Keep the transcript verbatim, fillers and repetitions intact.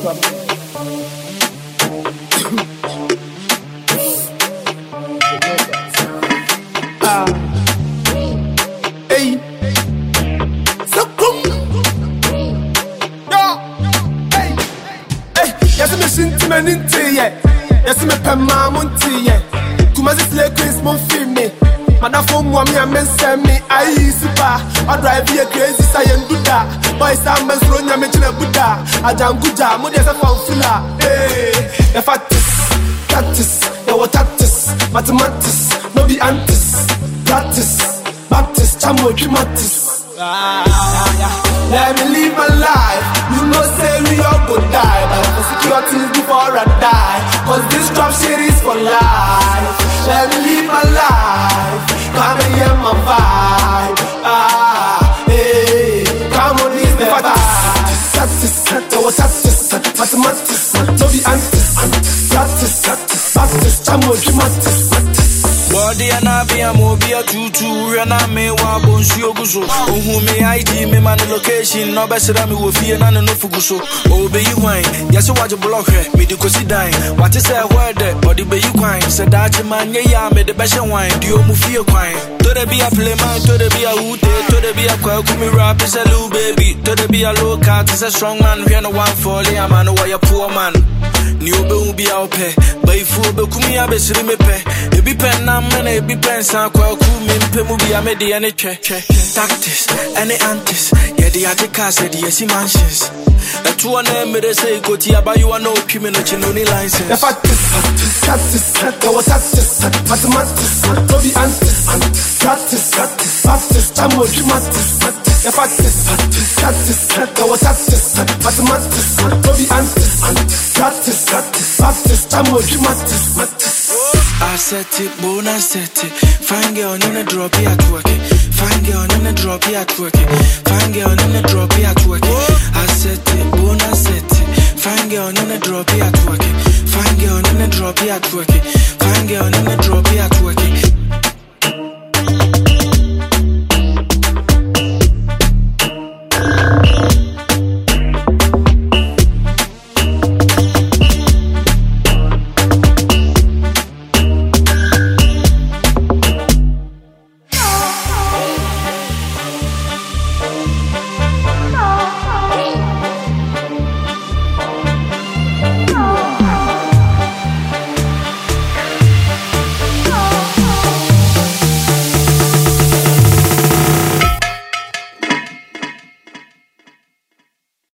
Hey, so come, yo, hey, hey. Yes, me shinty me ninty yeah. Yes, me pema munti yeah. Kumazi slay queens mon film me. Madafo mwami amen send me. Ayi super, I drive you crazy sayen duda. Boys am men slow nyame chile buda. Ajanguja, mo desa fanfula. Hey, the fattest, practice, the watatis, mathematics, no be antis, practice. Baptist, chamo, dramatis. Ah, yeah, yeah. Let me live my life. You know, say we all go die. But for security before I die. Cause this trap shit is for life. Let me live my life. Come and hear my vibe. Ah, hey. Come on, this the vibe. Practice, there was practice, mathematics, no be antis. Practice, practice, chamo, dramatis. Body and I be a movie a tutu, and I may want Bonshio Guso. Oh, who may I D me man location? No better than me with fear and no Fuguso. Oh, be you wine. Yes, you watch a block here, me do cosy dine. What is a word there? Or the bay you quine? Said that man, yeah, made the best wine. Do you move your quine? To the be a play man, to the be a hoot, to the be a quail, me rap is a little baby. To the be a low cat is a strong man. We are no one for the man, why a poor man. New will be out pay, but if you be me, I be slim pay. It be pen, man, it be pen, San Quail, me, Pemubi, I made the any check. Tactics, any antis, yeah, the Attica said, yes, he mansions. A two one name, they say, go to Yaba, you are no criminal, no license. The fact is, practice, there was practice, mathematics, no be antis, practice, practice, chamo, dramatis. The fact is, practice, there was practice, mathematics, no be antis, practice, practice, chamo, dramatis. I set it, bonus set it. Fine girl in the drop here at work. Fine girl in the drop here at work. Fine girl in the drop here at work. I set it, bonus set it. Fine girl in the drop here at work. Fine girl in the drop here at work. Fine girl in the drop here at work.